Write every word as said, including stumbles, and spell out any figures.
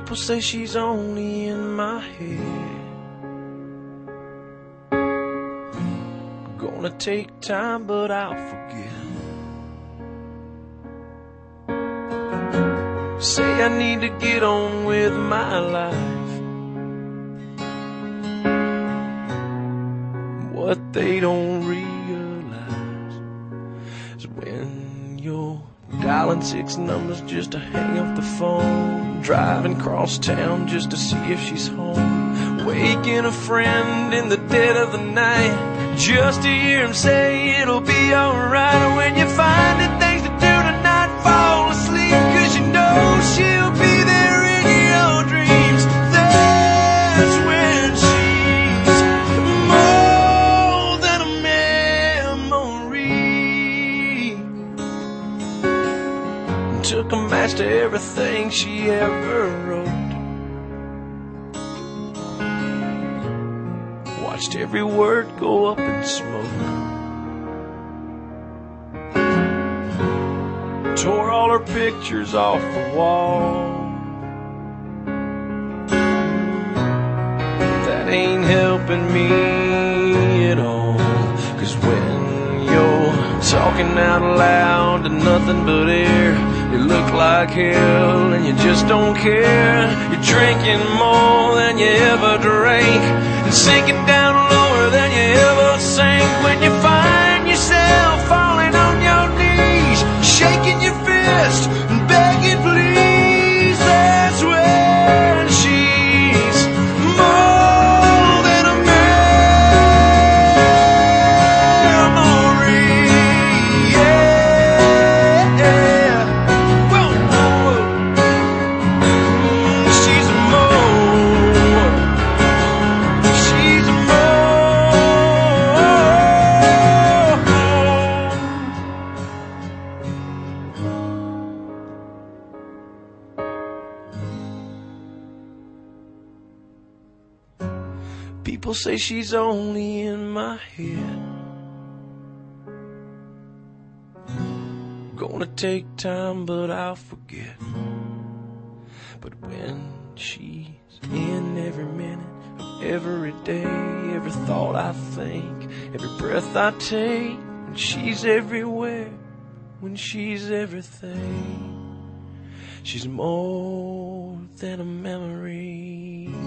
People say she's only in my head. Gonna take time, but I'll forget. Say I need to get on with my life. What they don't realize is when you're dialing six numbers just to hang up the phone, driving cross town just to see if she's home, waking a friend in the dead of the night just to hear him say it'll be alright. When you find it things to do tonight, fall asleep, cause you know she'll be there in your dreams. That's when she's more than a memory. Took a match to everything she ever wrote. Watched every word go up in smoke. Tore all her pictures off the wall. That ain't helping me at all. Cause when you're talking out loud to nothing but air, you look like hell and you just don't care. You're drinking more than you ever drank and sinking down lower than you ever sank. When you find yourself falling on your knees, shaking your fist and begging please, that's when she's more than a memory. Yeah. Whoa, whoa. She's more. She's People say she's only in my head. Gonna take time, but I'll forget. But when she's in every minute of every day, every thought I think, every breath I take, when she's everywhere, when she's everything, she's more than a memory.